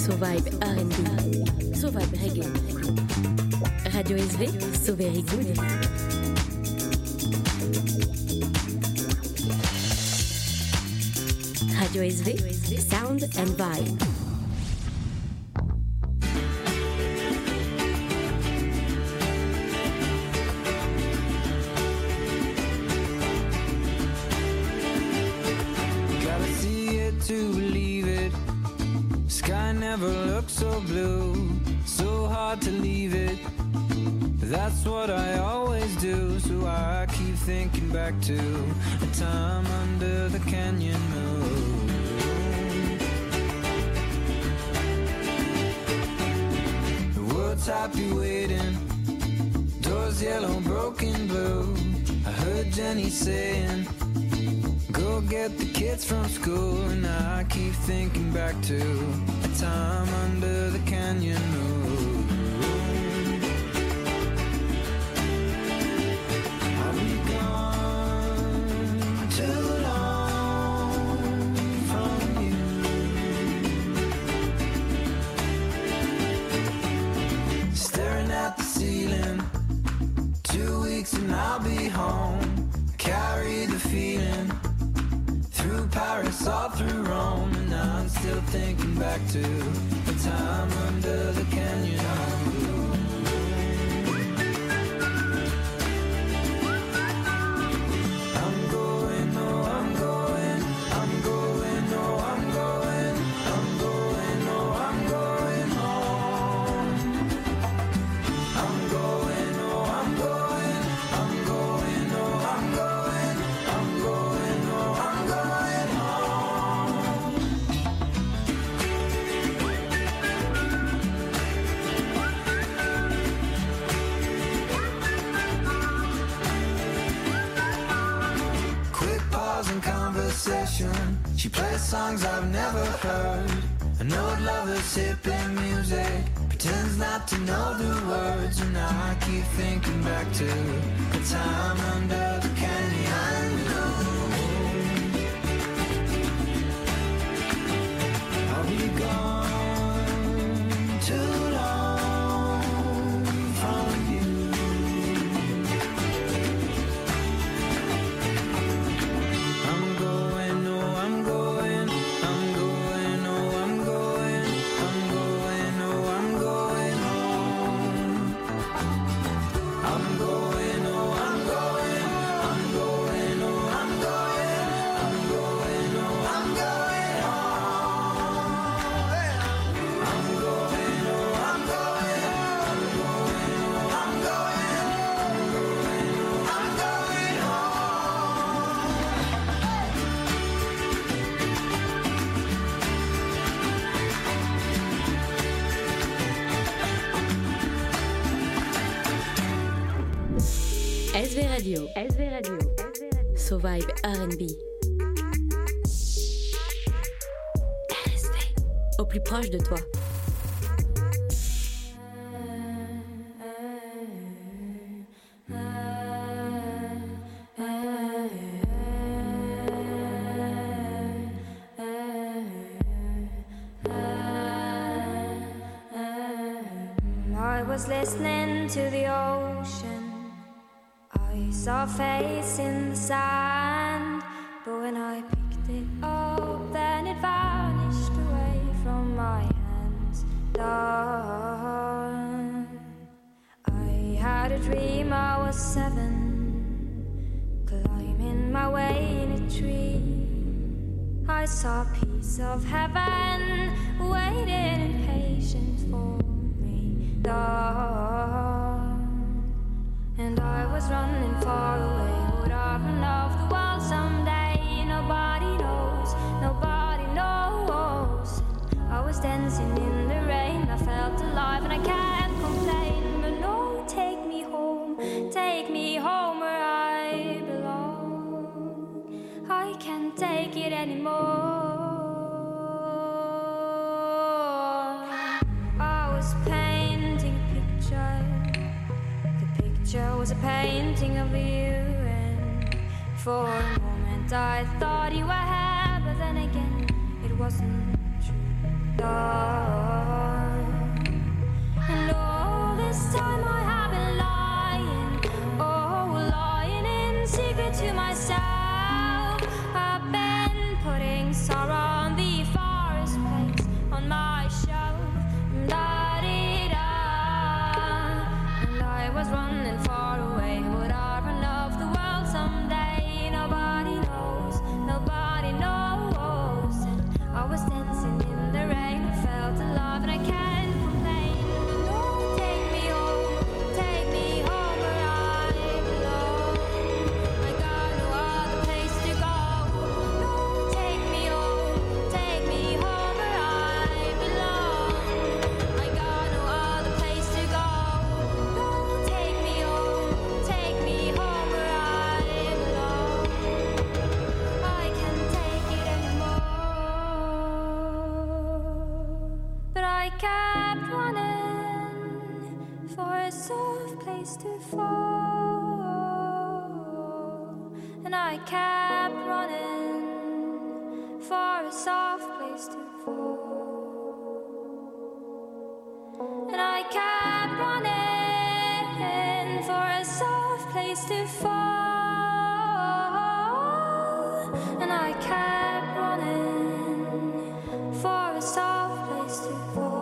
So Vibe R&B, So Vibe Reggae. Radio SV, So Very Good. Radio SV, Sound and Vibe. To believe it, sky never looked so blue, so hard to leave it. That's what I always do, so I keep thinking back to a time under the canyon moon. The world's happy waiting, doors yellow, broken blue. I heard Jenny saying, go get the kids from school, and I keep thinking back to a time under the canyon moon. I've been gone too long from you. Staring at the ceiling, 2 weeks and I'll be home. Carry the feeling through Paris, all through Rome, and I'm still thinking back to the time under the canyon. I'm going, oh, I'm going, I'm going, oh, I'm going, I'm going, oh, I'm going home. I'm going, oh, I'm going, I'm going, oh, I'm going, I'm going, oh, I'm going home. Quick pause in conversation. She plays songs I've never heard. An old lover's hippie music, pretends not to know the words, and I keep thinking back to the time under the canyon moon. I'll be gone too long from you. I'm going, oh, I'm going, I'm going, oh, I'm going, I'm going, oh, I'm going home. I'm going, oh, I'm going, I'm going, oh, I'm going, I'm going, oh, I'm going home. I'm going, oh, I'm going, I'm going, oh, I'm going, I'm going, oh, I'm going home. SV Radio, So Vibe R&B. RSV, au plus proche de toi. I was listening to the ocean. I saw a face in the sand, but when I picked it up, then it vanished away from my hands. Dawn. I had a dream I was 7, climbing my way in a tree. I saw a piece of heaven waiting in patience for me. Dawn. And I was running far away. Would I run off the wall someday? Nobody knows, nobody knows. I was dancing in the rain. I felt alive and I can't complain. But no, take me home where I belong. I can't take it anymore. I was painting a picture. The picture was a painting of you, and for a moment I thought you were here, but then again it wasn't true. Oh. was running far away. Would I run off the world someday? Nobody knows, nobody knows. And I was dancing in the rain, I felt alive and I can't complain. No, take me home where I belong. I got no other place to go. No, take me home where I belong. I got no other place to go. No, take me home where I belong. I can't take it anymore. But I kept running for a soft place to fall. And I kept running for a soft place to fall. And I kept running for a soft place to fall. And I kept running for a soft place to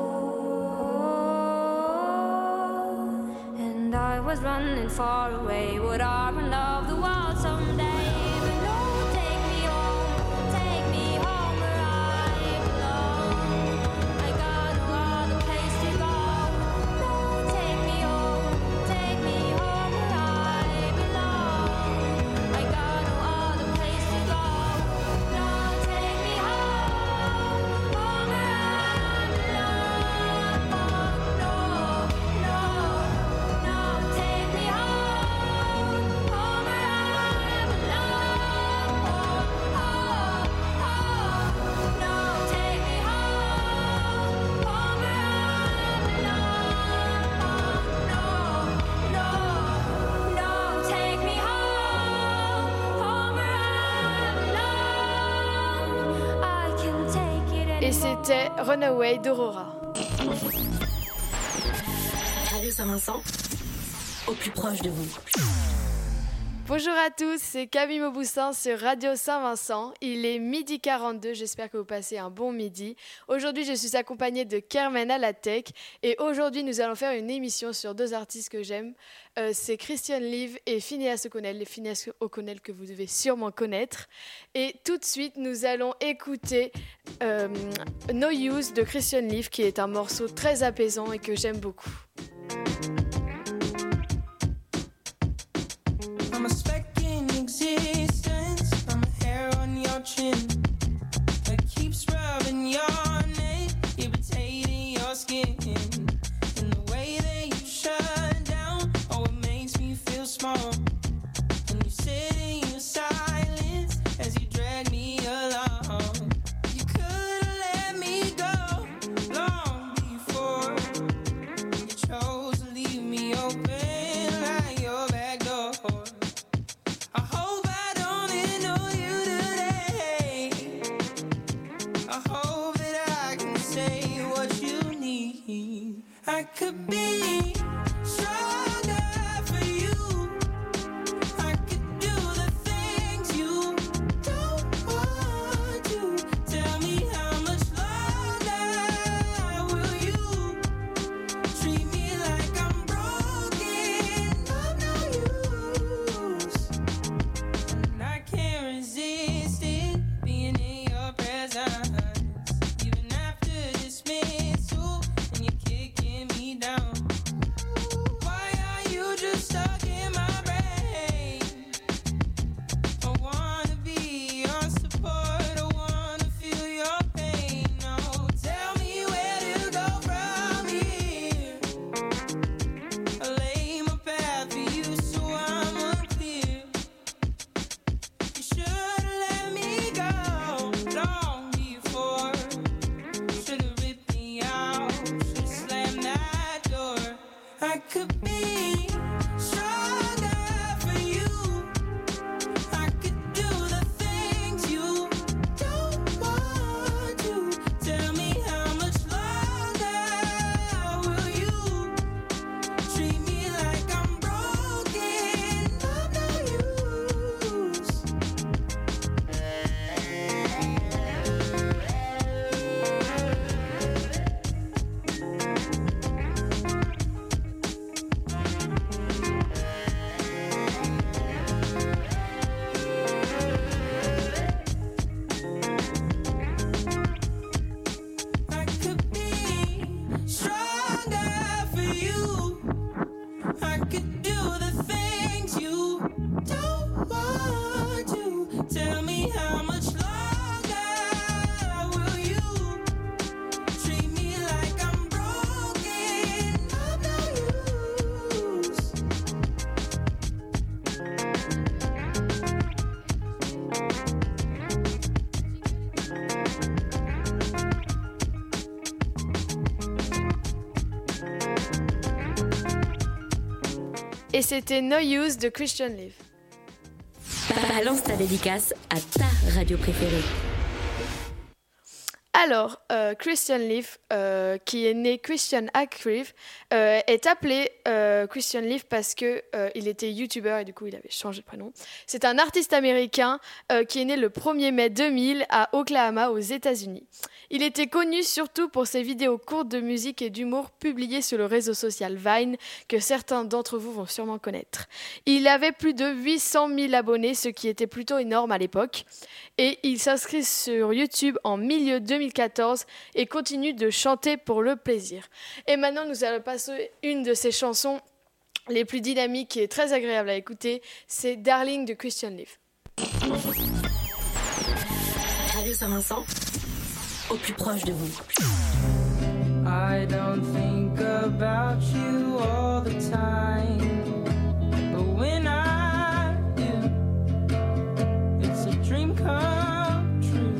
fall. And I was running far away. Would I run of the world someday? But no, take me home where I belong. I got no other place to go. No, take me home where I belong. I got no other place to go. No, take me home where I belong. No, take me home where I belong. No, take me home where I belong. I can't take it anymore. Et c'était Runaway d'Aurora. Radio Saint-Vincent, au plus proche de vous. Bonjour à tous, c'est Camille Mauboussin sur Radio Saint-Vincent. Il est 12h42, j'espère que vous passez un bon midi. Aujourd'hui, je suis accompagnée de Kermen à la tech. Et aujourd'hui, nous allons faire une émission sur deux artistes que j'aime. C'est Christian Live et Phineas O'Connell. Les Phineas O'Connell que vous devez sûrement connaître. Et tout de suite, nous allons écouter No Use de Christian Live, qui est un morceau très apaisant et que j'aime beaucoup. I'm a speck in existence. I'm a hair on your chin that keeps rubbing your neck, irritating your skin. And the way that you shut down, oh, it makes me feel small. And you sit in your silence as you drag me along. You could have let me go long before you chose to leave me open like your back door. I hope I don't annoy you today. I hope that I can say what you need. I could be stronger for you. I could do the things you don't want to. Tell me how much longer will you treat me like I'm broken, of no use? And I can't resist it, being in your presence, even after dismissal, and you're kicking me down. et c'était No Use de Christian Leaf. Balance ta dédicace à ta radio préférée. Alors, Christian Leaf, qui est né Christian Ackreef, est appelé Christian Leaf parce que il était youtubeur et du coup il avait changé de prénom. C'est un artiste américain qui est né le 1er mai 2000 à Oklahoma aux États-Unis. Il était connu surtout pour ses vidéos courtes de musique et d'humour publiées sur le réseau social Vine, que certains d'entre vous vont sûrement connaître. Il avait plus de 800 000 abonnés, ce qui était plutôt énorme à l'époque. Et il s'inscrit sur YouTube en milieu 2014 et continue de chanter pour le plaisir. Et maintenant, nous allons passer une de ses chansons les plus dynamiques et très agréables à écouter. C'est Darling de Christian Leaf. Radio Saint-Vincent, au plus proche de vous. I don't think about you all the time, but when I do, it's a dream come true.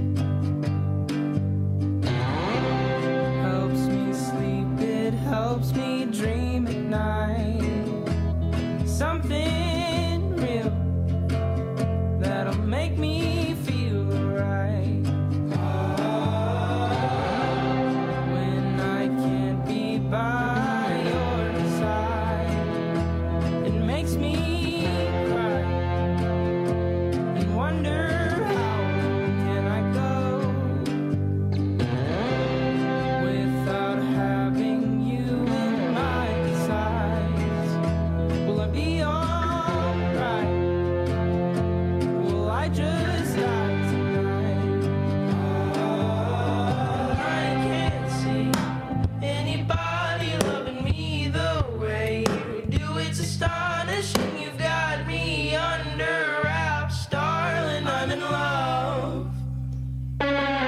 Helps me sleep, it helps me dream at night. Something real that'll make me feel alright. By your side, it makes me cry and wonder how can I go without having you in my sights. Will I be alright? Will I just die tonight? I can't see anybody loving me the way you do. It's astonishing. You've got me under wraps, darling. I'm in love. I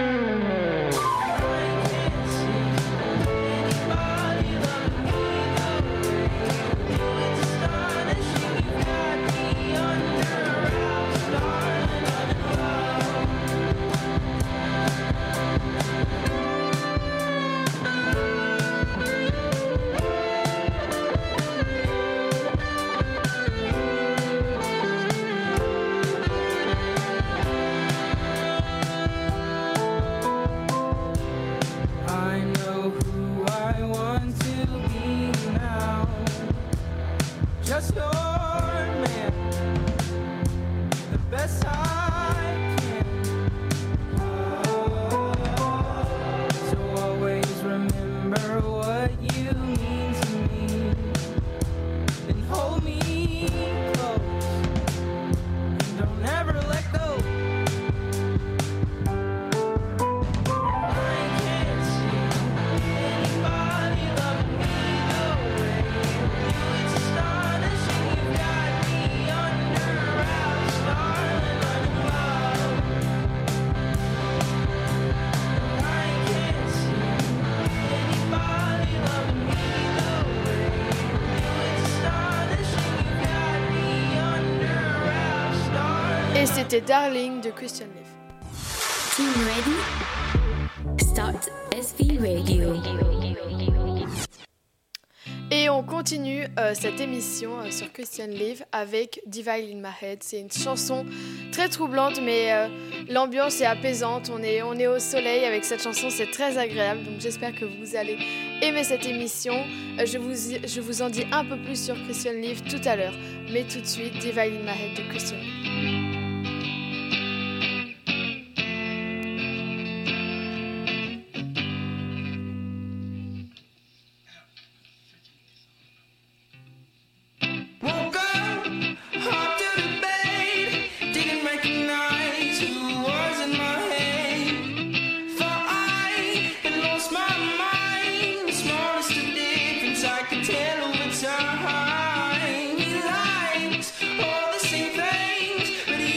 can't see anybody loving me the way you do. It's astonishing. You've got me under wraps, darling. I'm in love. I know who I want to be now. Just your man, the best I can. So always remember what you mean to me, and hold me close, and don't ever let go. I can't see anybody loving me the way you do. It's astonishing. You've got me under wraps, darling. I'm in love. I can't see anybody loving me the way you do. It's astonishing. You've got me under wraps, darling. Et c'était Darling de Christian Leaf. Team ready? Start SV Radio. Et on continue cette émission sur Christian Leaf avec Divine in My Head. C'est une chanson très troublante, mais l'ambiance est apaisante. On est au soleil avec cette chanson, c'est très agréable. Donc j'espère que vous allez aimer cette émission. Je vous en dis un peu plus sur Christian Leaf tout à l'heure. Mais tout de suite, Divine in My Head de Christian Leaf. Woke up, hopped out of bed, didn't recognize who was in my head. Thought I had lost my mind, the smallest of difference I could tell over time. He likes all the same things, but he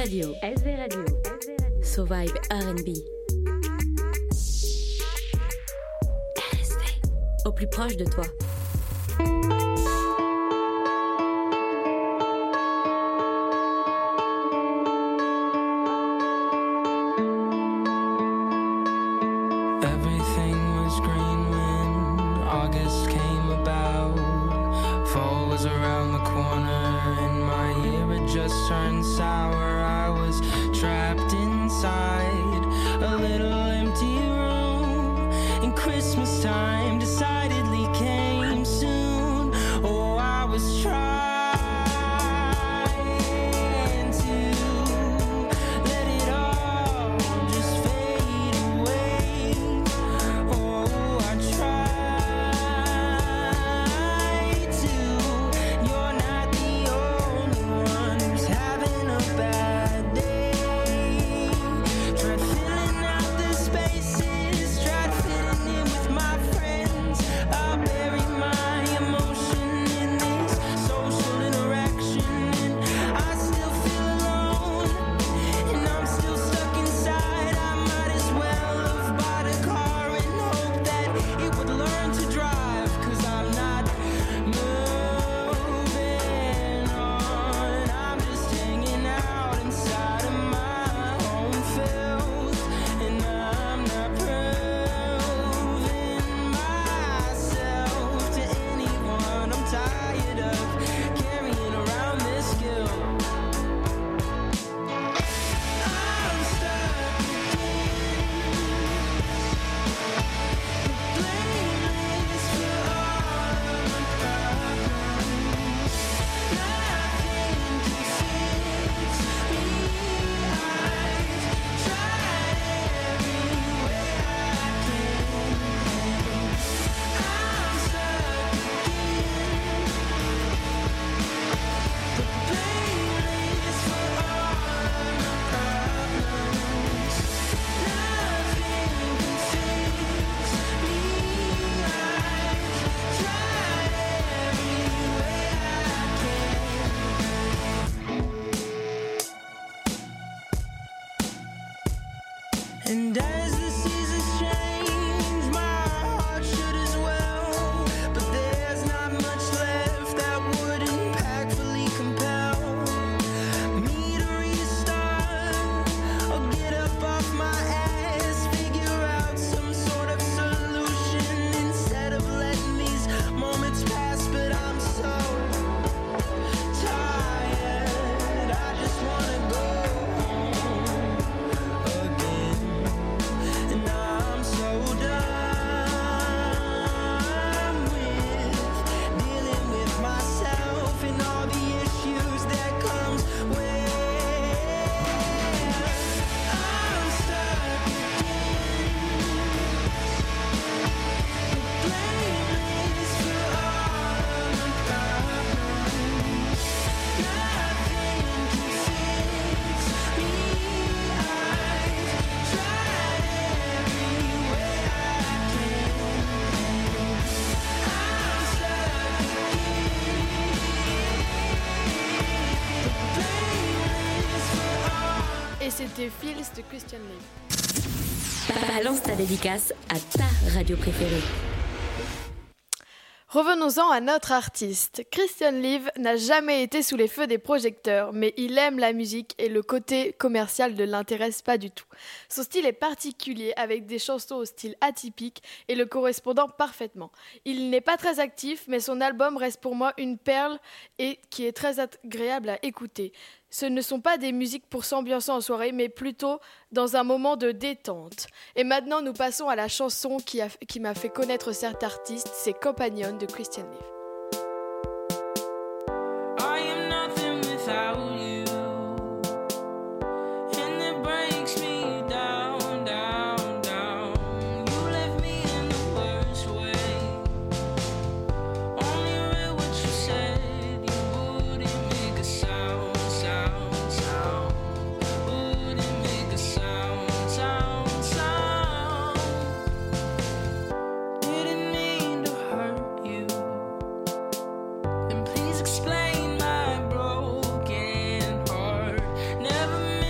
Radio. So Vibe R&B. RSV. Au plus proche de toi. And as the seasons change, my heart should as well. But there's not much left that would impactfully compel me to restart or get up off my ass, figure out some sort of solution instead of letting these moments pass. But I'm so tired, I just wanna go again. And I'm so done with dealing with myself and all the issues that comes with. I'm stuck again. The blame is for all of my problems. Nothing can fix me. I've tried every way I can. I'm stuck again. The blame is for all. Et c'était Feels de Christian Lee. Balance ta dédicace à ta radio préférée. Revenons-en à notre artiste. Christian Live n'a jamais été sous les feux des projecteurs, mais il aime la musique et le côté commercial ne l'intéresse pas du tout. Son style est particulier, avec des chansons au style atypique et le correspondant parfaitement. Il n'est pas très actif, mais son album reste pour moi une perle et qui est très agréable à écouter. Ce ne sont pas des musiques pour s'ambiancer en soirée, mais plutôt dans un moment de détente. Et maintenant, nous passons à la chanson qui m'a fait connaître cet artiste, c'est Companion de Christian Live. I am nothing without you, and it breaks me down, down, down. You left me in the worst way. Only read what you said. You wouldn't make a sound, sound, sound. Wouldn't make a sound, sound, sound. Didn't mean to hurt you. And please explain my broken heart. Never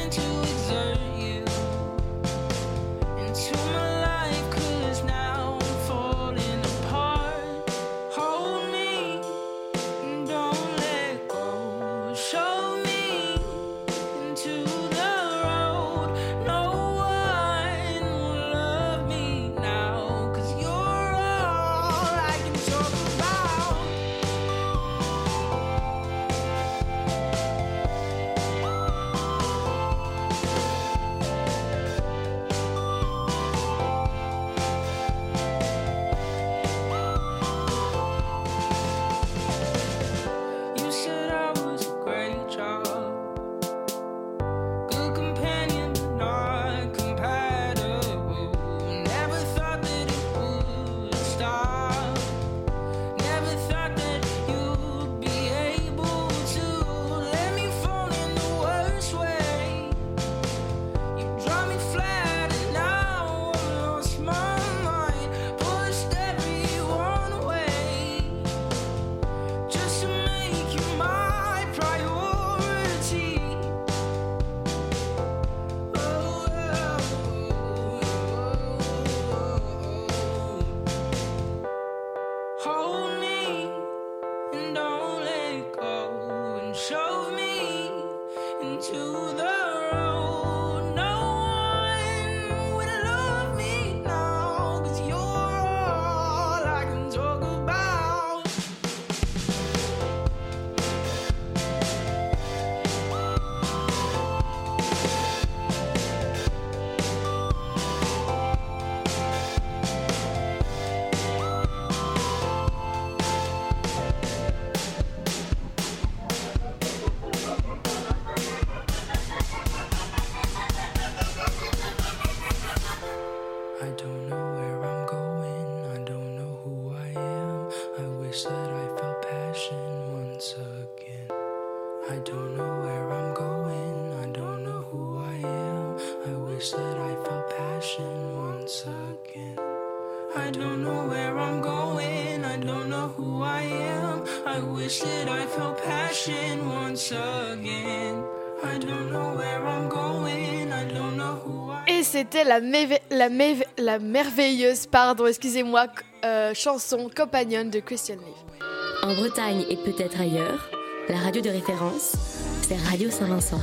wish that I felt passion once again. I don't know where I'm going, I don't know who I am. I wish that I felt passion once again. I don't know where I'm going, I don't know who I am. I wish that I felt passion once again. I don't know where I'm going, I don't know who I am. Et c'était la merveilleuse, chanson Companion de Christian Leaf. En Bretagne et peut-être ailleurs, la radio de référence, c'est Radio Saint-Vincent.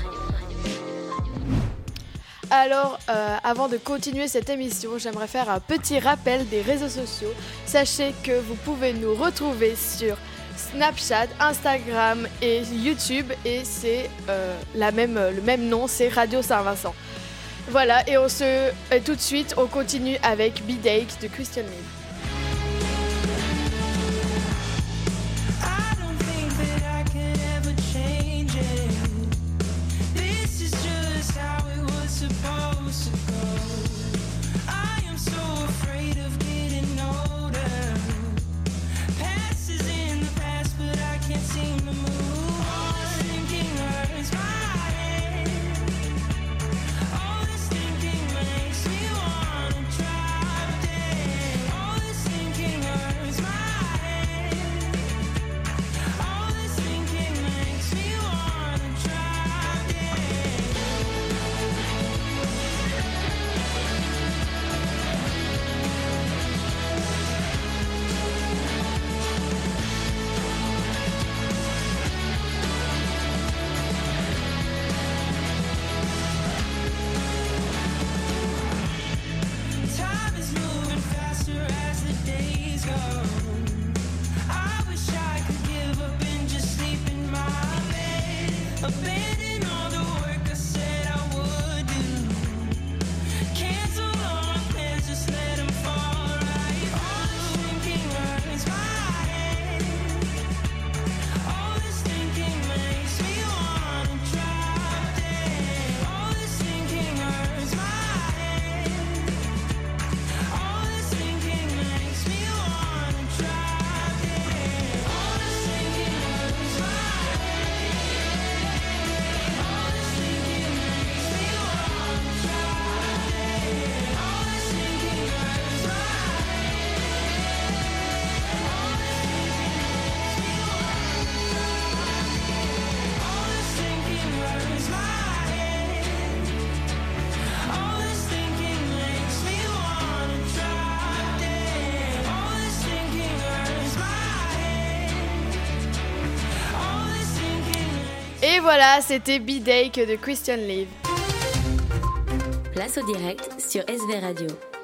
Alors, avant de continuer cette émission, j'aimerais faire un petit rappel des réseaux sociaux. Sachez que vous pouvez nous retrouver sur Snapchat, Instagram et YouTube, et c'est le même nom, c'est Radio Saint-Vincent. Voilà, et tout de suite, on continue avec Be Dake de Christian Leaf. Et voilà, c'était Be Dake de Christian Leaf. Place au direct sur SV Radio.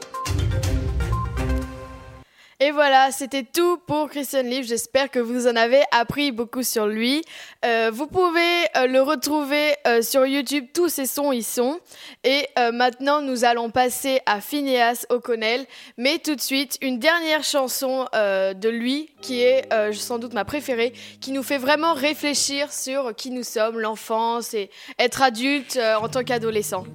Et voilà, c'était tout pour Christian Leaf. J'espère que vous en avez appris beaucoup sur lui. Vous pouvez le retrouver sur YouTube. Tous ses sons y sont. Et maintenant, nous allons passer à Phineas O'Connell. Mais tout de suite, une dernière chanson de lui, qui est sans doute ma préférée, qui nous fait vraiment réfléchir sur qui nous sommes, l'enfance et être adulte en tant qu'adolescent.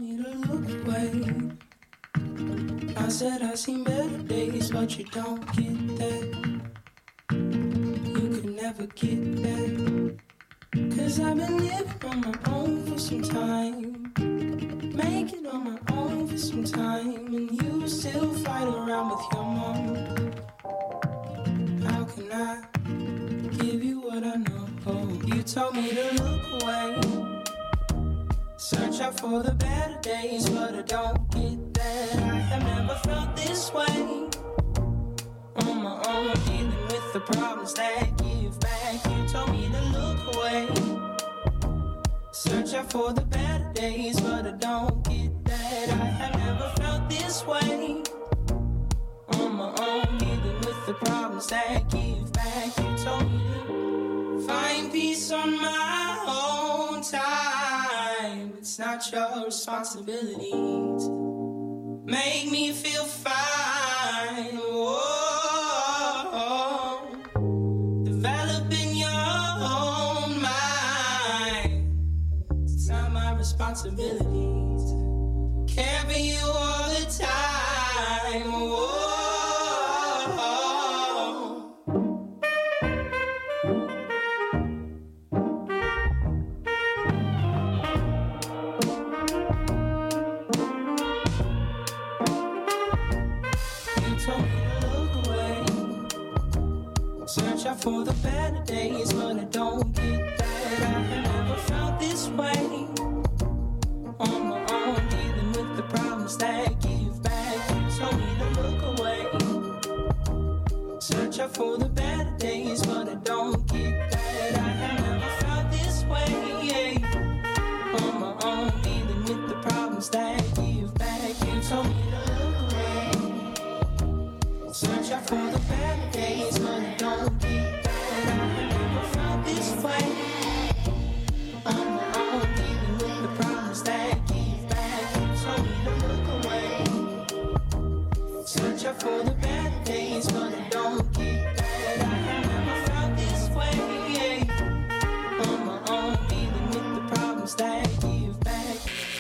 I said I've seen better days, but you don't get that. You could never get that. 'Cause I've been living on my own for some time. Making on my own for some time. And you still fight around with your mom. How can I give you what I know? You told me to look away. Search out for the better days, but I don't get that. I have never felt this way. On my own, dealing with the problems that give back. You told me to look away. Search out for the better days, but I don't get that. I have never felt this way. On my own, dealing with the problems that give back. You told me to find peace on my own time. It's not your responsibility to make me feel fine. Whoa. Developing your own mind. It's not my responsibility to care for you all the time. Whoa. Search out for the better days, but I don't get that. I have never felt this way. On my own, dealing with the problems that give back. You told me to look away. Search out for the better days, but I don't get that. I have never felt this way. On my own, dealing with the problems that give back. You told me to look away. Search out for the better days, but I don't get that. I have never felt this way. On my own, dealing with the problems that give back. You told me to look away. Search out for the better days, but I don't get that. I have never felt this way. On my own, dealing with the problems that give back.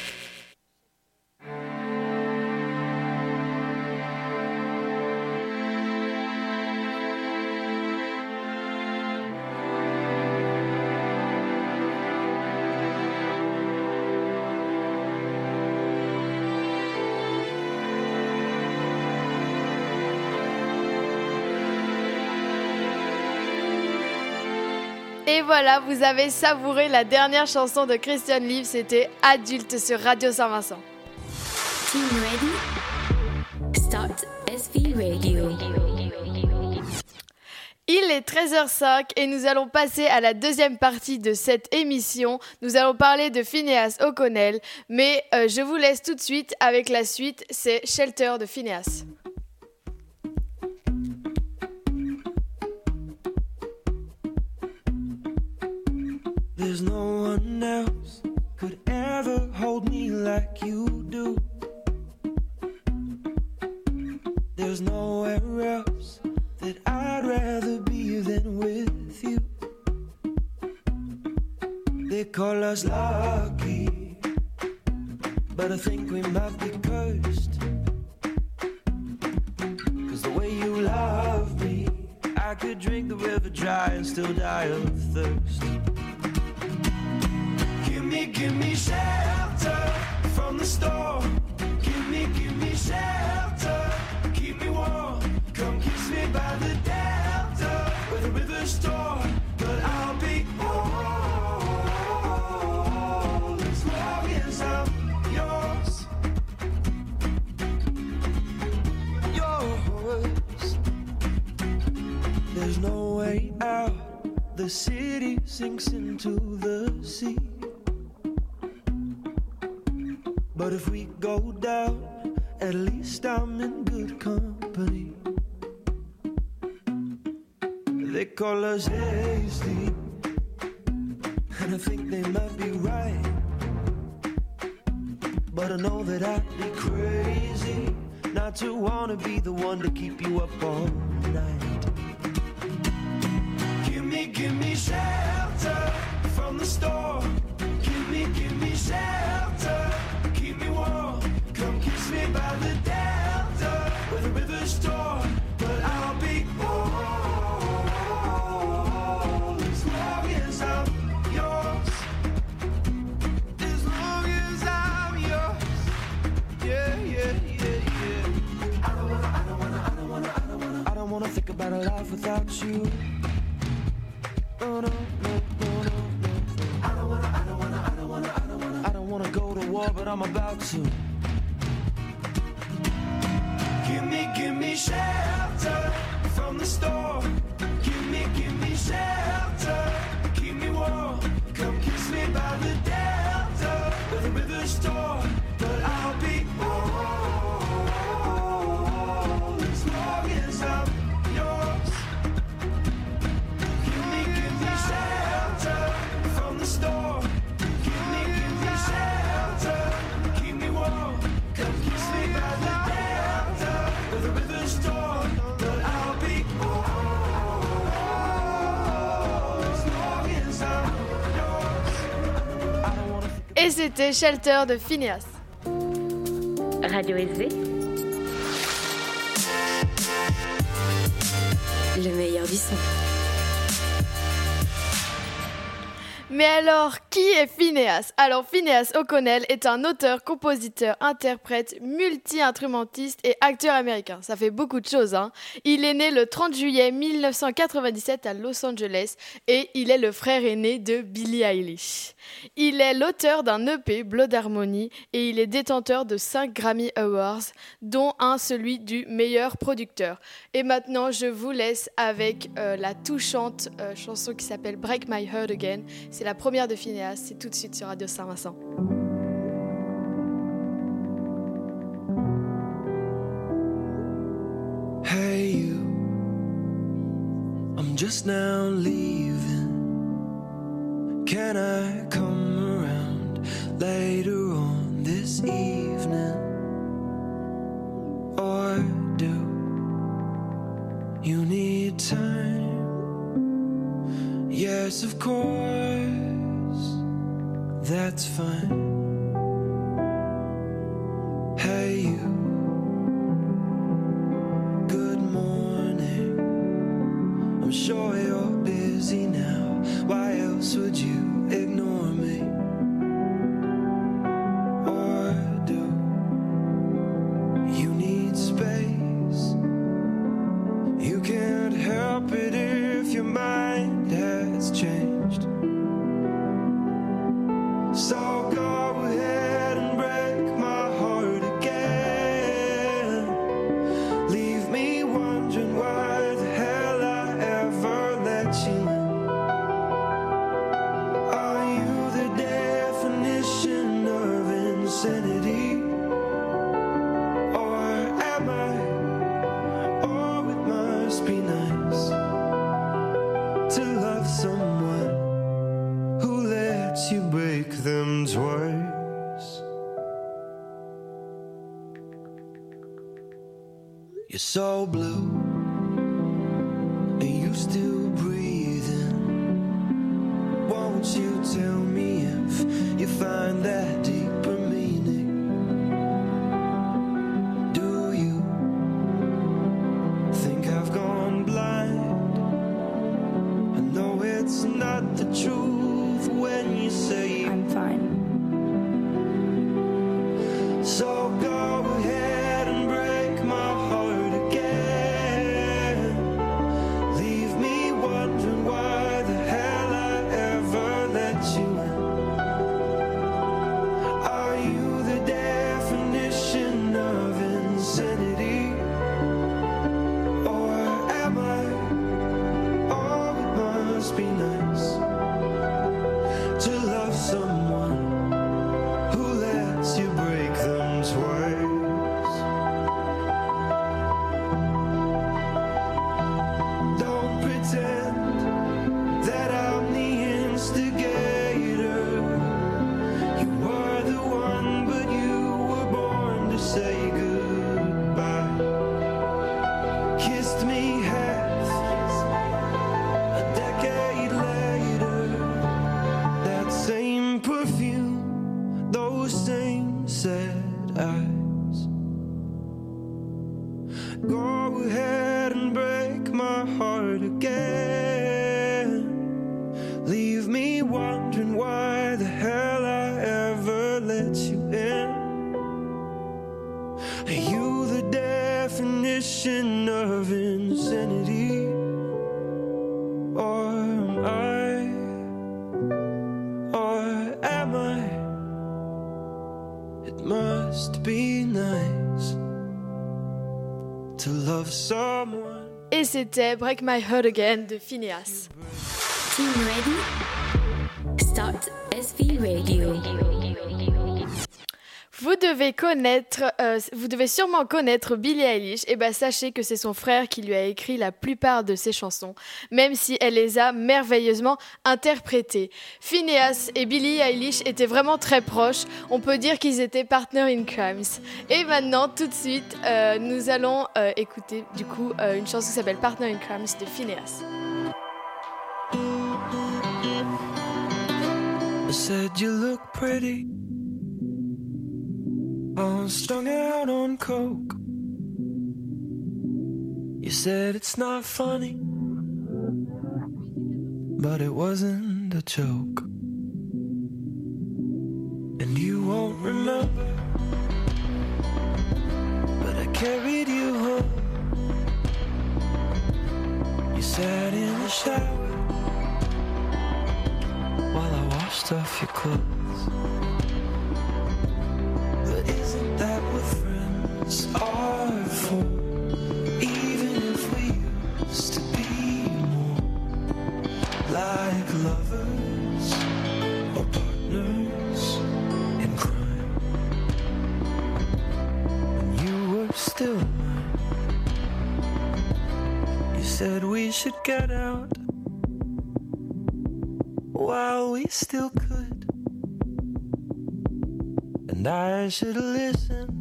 Et voilà, vous avez savouré la dernière chanson de Christian Live, c'était Adulte sur Radio Saint-Vincent. Team ready? Start SV Radio. Il est 13h05 et nous allons passer à la deuxième partie de cette émission. Nous allons parler de Finneas O'Connell, mais je vous laisse tout de suite avec la suite, c'est Shelter de Finneas. There's no one else could ever hold me like you do. There's nowhere else that I'd rather be than with you. They call us lucky, but I think we might be cursed. 'Cause the way you love me, I could drink the river dry and still die of thirst. Give me shelter from the storm. Give me shelter. Keep me warm. Come kiss me by the delta where the river's storm. But I'll be all as long as I'm yours. Yours. There's no way out. The city sinks into the sea. But if we go down, at least I'm in good company. They call us hasty, and I think they might be right. But I know that I'd be crazy not to wanna be the one to keep you up all night. Give me shelter from the storm. Give me shelter. Keep me warm. Come kiss me by the delta where the river's storm. But I'll be all as long as I'm yours. As long as I'm yours. Yeah, yeah, yeah, yeah. I don't wanna think about a life without you. No, no, no, no, no, no. I don't wanna go to war, but I'm about to. Give me shelter from the storm. Give me shelter. Keep me warm. Come kiss me by the delta where the river's storm. But I'll be all as long as I'm yours. Give me shelter from the storm. Give me shelter. Keep me warm. Come kiss me by the delta where the river's storm. But I'll be all as long as I'm yours. I don't wanna think Et c'était Shelter de Finneas. Radio SV. Le meilleur du son. Mais alors, qui est Phineas? Alors, Phineas O'Connell est un auteur, compositeur, interprète, multi-instrumentiste et acteur américain. Ça fait beaucoup de choses, hein. Il est né le 30 juillet 1997 à Los Angeles et il est le frère aîné de Billie Eilish. Il est l'auteur d'un EP, Blood Harmony, et il est détenteur de 5 Grammy Awards, dont un celui du meilleur producteur. Et maintenant, je vous laisse avec la touchante chanson qui s'appelle Break My Heart Again. C'est la première de Phineas, c'est tout de suite sur Radio Saint-Vincent. Hey you, I'm just now leaving. Can I come around later on this evening? Or do you need time? Yes, of course, that's fine. Hey you, good morning. I'm sure you're busy now. Why else would you ignore me? Or do you need space? You can't help it if your mind has changed. So go ahead and break my heart again. Leave me wondering why the hell I ever let you in. Are you the definition of insanity? Or am I? Oh, it must be nice to love someone who lets you break them twice. You're so blue, are you still breathing? Won't you tell me if you find that deeper meaning? Do you think I've gone blind? I know it's not the truth when you say I'm fine. so. Go ahead and break my heart again. Leave me wondering why the hell I ever let you in. Are you the definition of insanity? Or am I? Oh, it must be nice to love someone who lets you break them twice. Don't pretend that I'm the instigator. You were the one, but you were born to say goodbye. Kissed me half a decade later. That same perfume, those same sad eyes. Go ahead and break my heart again. Leave me wondering why the hell I ever let you in. Are you the definition of insanity? Or am I? Or am I? It must be nice to love someone. Et c'était Break My Heart Again de Phineas. Team ready? Start SV Radio. Vous devez sûrement connaître Billie Eilish. Et ben sachez que c'est son frère qui lui a écrit la plupart de ses chansons, même si elle les a merveilleusement interprétées. Phineas et Billie Eilish étaient vraiment très proches. On peut dire qu'ils étaient partners in crimes. Et maintenant, tout de suite, nous allons écouter du coup une chanson qui s'appelle Partner in Crimes de Phineas. I said you look pretty, all strung out on coke. You said it's not funny, but it wasn't a joke. sat in the shower while I washed off your clothes. But isn't that what friends are for? Even if we used to be more like lovers or partners in crime, when you were still mine, you said we should get out while we still could, and I should have listened,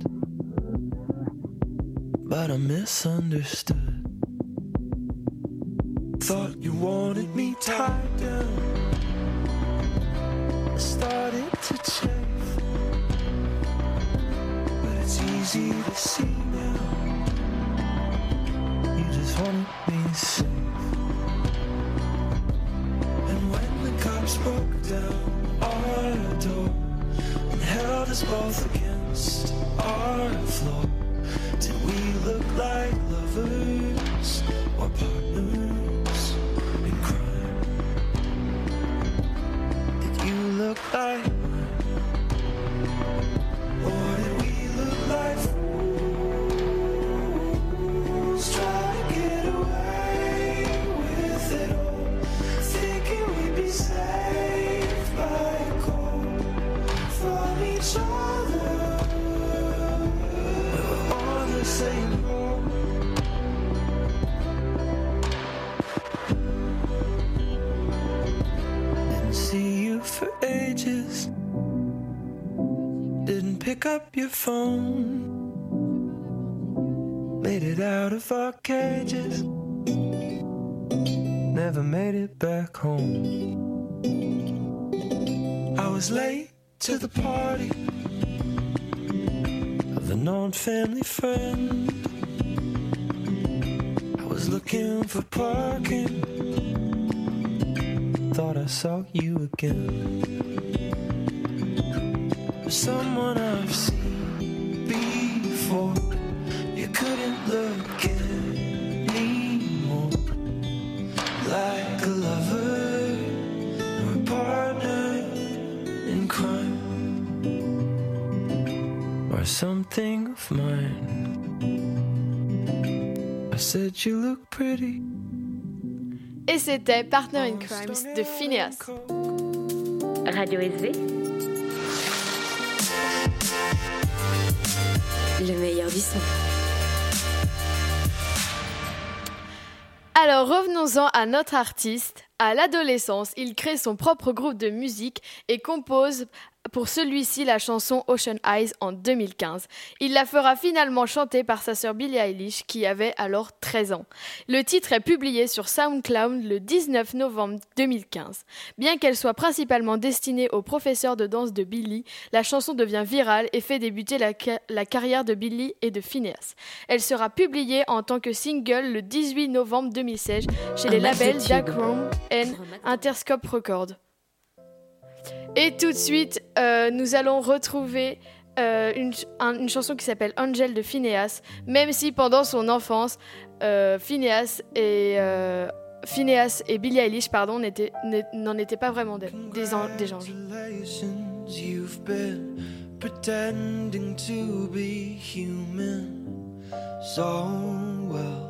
but I misunderstood. Thought you wanted me tied down. I started to chafe, but it's easy to see now. You just wanted me safe. And when the cops broke down our door and held us both against our floor, did we look like lovers or partners in crime? Did you look like mine? Or did we look like fools trying to get away with it all, thinking we'd be safe by a call from each other? We were on the same road. Didn't see you for ages. Didn't pick up your phone. Made it out of our cages. Never made it back home. I was late to the party of an old family friend. I was looking for parking. Thought I saw you again. Someone I've seen before. You couldn't look anymore like a lover or a partner in crime, or something of mine. I said you look pretty. Et c'était Partner in Crimes de Phineas. Radio SV. Le meilleur du son. Alors revenons-en à notre artiste. À l'adolescence, il crée son propre groupe de musique et compose pour celui-ci la chanson Ocean Eyes en 2015. Il la fera finalement chanter par sa sœur Billie Eilish qui avait alors 13 ans. Le titre est publié sur SoundCloud le 19 novembre 2015. Bien qu'elle soit principalement destinée aux professeurs de danse de Billie, la chanson devient virale et fait débuter la carrière de Billie et de Phineas. Elle sera publiée en tant que single le 18 novembre 2016 chez les labels Darkroom et Interscope Records. Et tout de suite, nous allons retrouver une chanson qui s'appelle Angel de Phineas, même si pendant son enfance, Phineas et Billie Eilish n'en étaient pas vraiment des anges. You've been pretending to be human so well.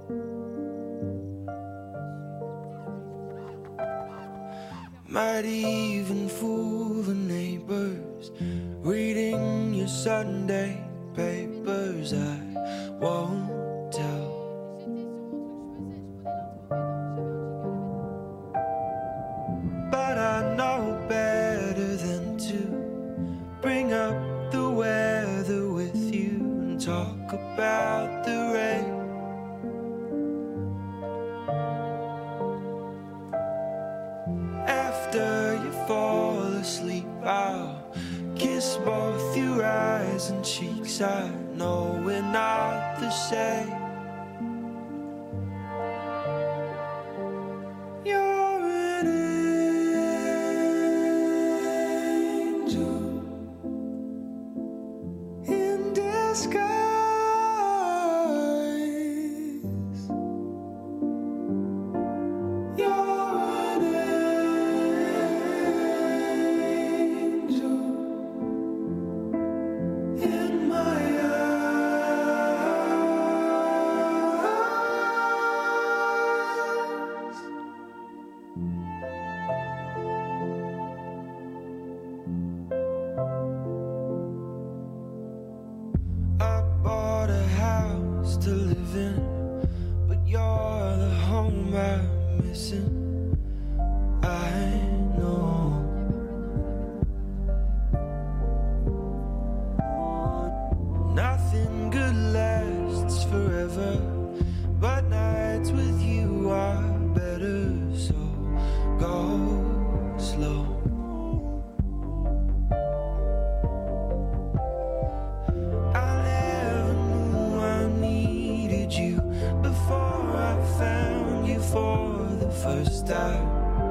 Might even fool the neighbors reading your Sunday papers. I won't tell. But I know better than to bring up the weather with you and talk about the rain. After you fall asleep, I'll kiss both your eyes and cheeks. I know we're not the same. You're an angel in disguise. I bought a house to live in, but you're the home I'm missing. I know. Nothing good lasts forever, but nights with you are better, so go slow. I never knew I needed you before I found you for the first time.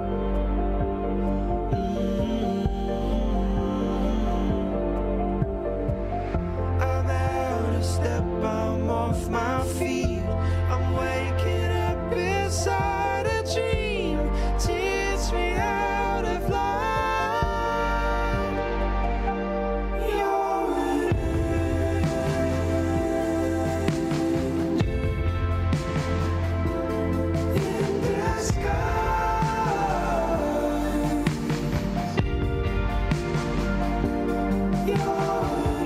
I'm out of step, I'm off my feet. I'm waking up inside a dream. Teach me how to fly. You're an angel in disguise. You're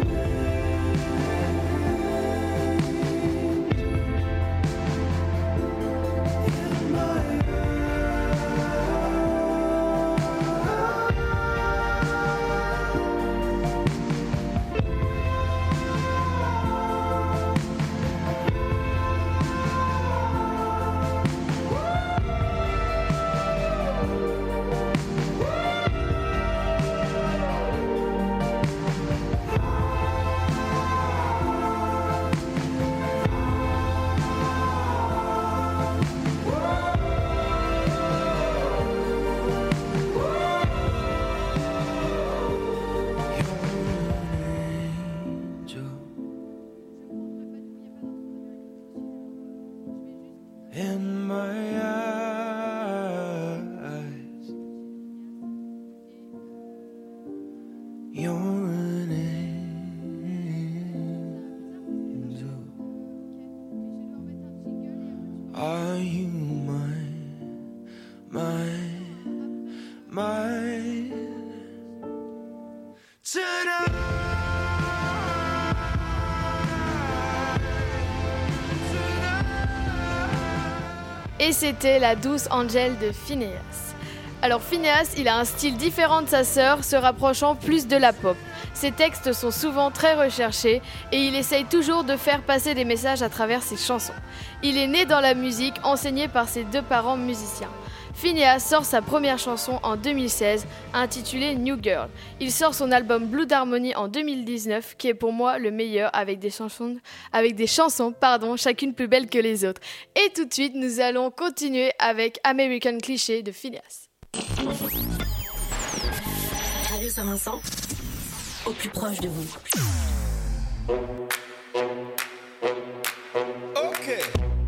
in my eyes, you're an angel. Are you mine tonight? Et c'était la douce Angel de Phineas. Alors Phineas, il a un style différent de sa sœur, se rapprochant plus de la pop. Ses textes sont souvent très recherchés et il essaye toujours de faire passer des messages à travers ses chansons. Il est né dans la musique, enseigné par ses deux parents musiciens. Phineas sort sa première chanson en 2016, intitulée New Girl. Il sort son album Blue Harmony en 2019, qui est pour moi le meilleur, avec des chansons, chacune plus belle que les autres. Et tout de suite, nous allons continuer avec American Cliché de Phineas. Radio Saint-Vincent, au plus proche de vous. Okay.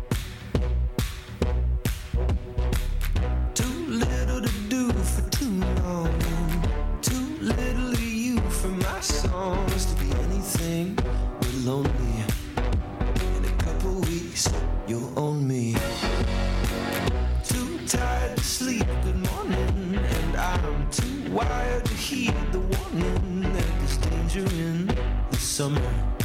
Too little to do for too long. Too little of you for my songs to be anything but lonely. In a couple weeks, you'll own me. Too tired to sleep, good morning. And I'm too wired to heed the warning that there's danger in the summer.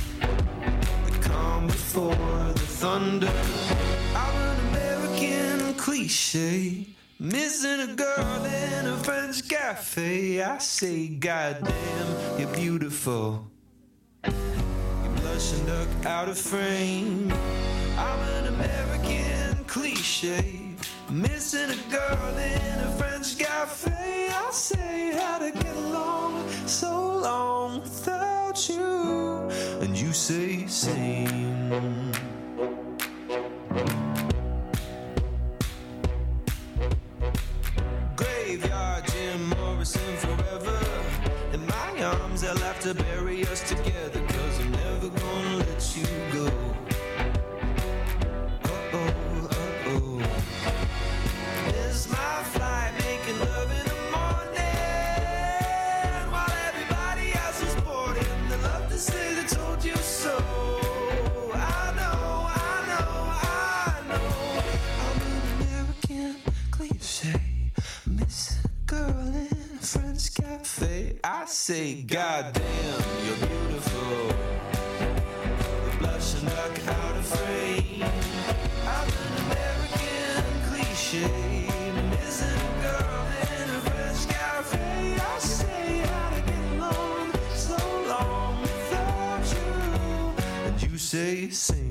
Before the thunder, I'm an American cliche, missing a girl in a French cafe. I say, goddamn, you're beautiful. You blush and duck out of frame. I'm an American cliche, missing a girl in a French cafe. I say, how to get along so long without you, and you say same. Graveyard, Jim Morrison forever. In my arms, they'll have to bury us together, 'cause I'm never gonna let you go. Miss my flight, making love in the morning, while everybody else is boarding. They love to say they told you so. I know, I'm an American cliche, miss a girl in a French cafe. I say, goddamn, you're beautiful. The blushing duck out of frame. I'm an American cliche. Missing a girl in a French cafe. I say, how'd I get along so long without you? And you say, sing.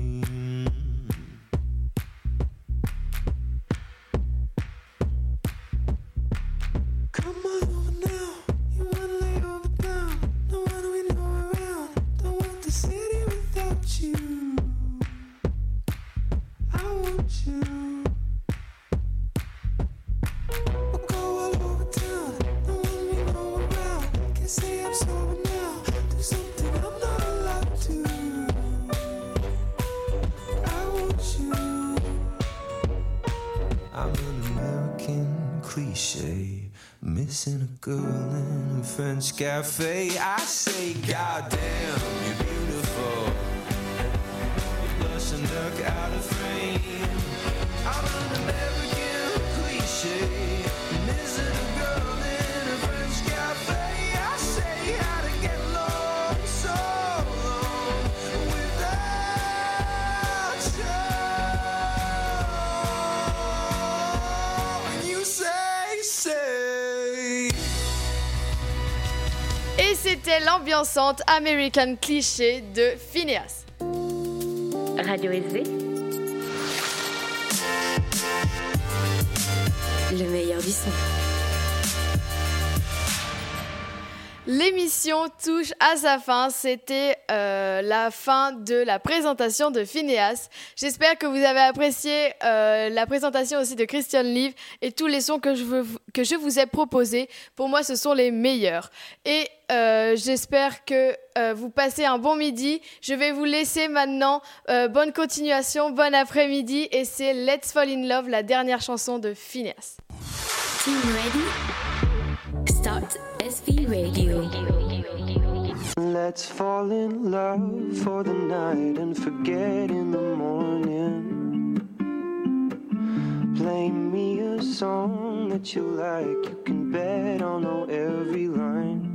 Missing a girl in a French cafe. I say, goddamn, you're beautiful. You're blushing duck out of frame. I'm an American cliche. Missing a girl in a French cafe. I say, how to get along so long without you. And you say. Et c'était l'ambiançante American Cliché de Phineas. Radio SV. Le meilleur du son. L'émission touche à sa fin, c'était la fin de la présentation de Phineas. J'espère que vous avez apprécié la présentation aussi de Christian Live et tous les sons que je vous ai proposés. Pour moi, ce sont les meilleurs. Et j'espère que vous passez un bon midi. Je vais vous laisser maintenant. Bonne continuation, bon après-midi. Et c'est Let's Fall in Love, la dernière chanson de Phineas. Team ready? Start SV Radio. Let's fall in love for the night and forget in the morning. Play me a song that you like, you can bet I'll know every line.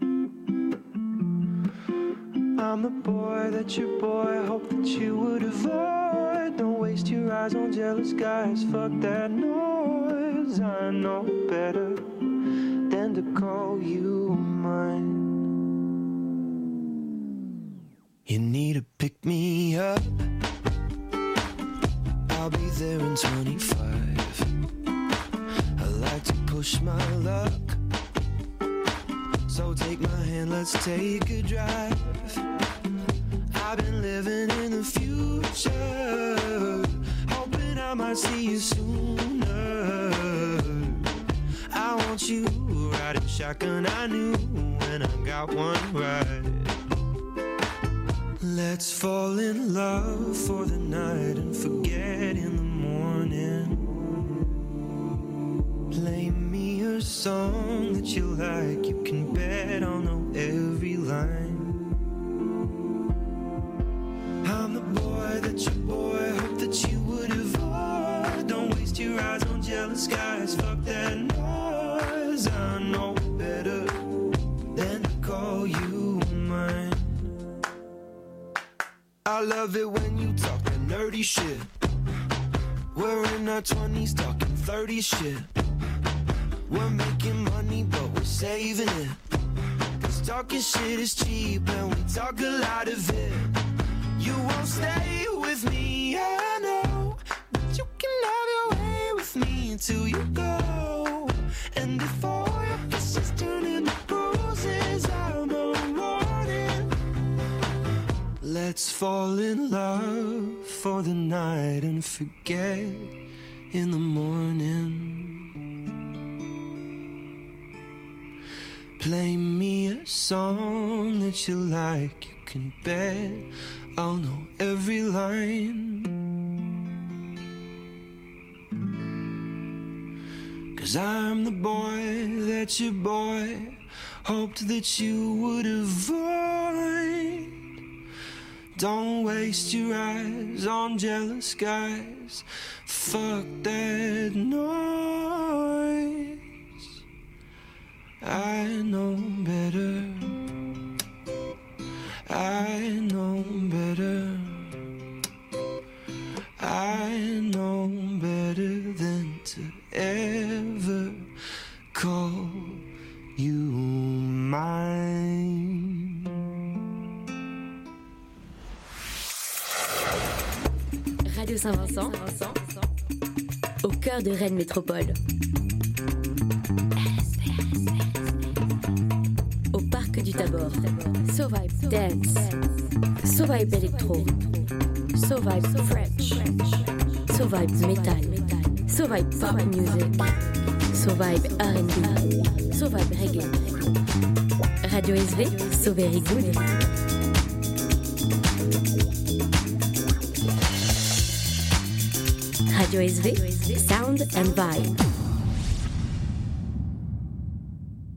I'm the boy that your boy hoped that you would avoid. Don't waste your eyes on jealous guys, fuck that noise. I know better than to call you mine. You need to pick me up, I'll be there in 25. I like to push my luck, so take my hand, let's take a drive. I've been living in the future, hoping I might see you sooner. I want you riding shotgun, I knew when I got one right. Let's fall in love for the night and forget in the morning. Play me a song that you like, you can bet I'll know every line. I'm the boy that your boy hoped that you would avoid. Don't waste your eyes on jealous guys, fuck that noise. I know better than to call you mine. I love it when you talk that nerdy shit. We're in our 20s talking 30 shit. We're making money but we're saving it, 'cause talking shit is cheap and we talk a lot of it. You won't stay with me, I know, but you can have your way with me until you go. And if all your kisses turn into bruises, I'm a warning. Let's fall in love for the night and forget in the morning. Play me a song that you like, you can bet I'll know every line. 'Cause I'm the boy that your boy hoped that you would avoid. Don't waste your eyes on jealous guys, fuck that noise. ever call you mine. Radio Saint-Vincent, au cœur de Rennes Métropole. Au parc du Tabor. So Vibe Dance. So Vibe Electro. So Vibe French. So Vibe Metal. So Vibe Pop Music. So Vibe R&B. So Vibe Reggae. Radio SV, So Very Good. Radio SV, Sound and Vibe.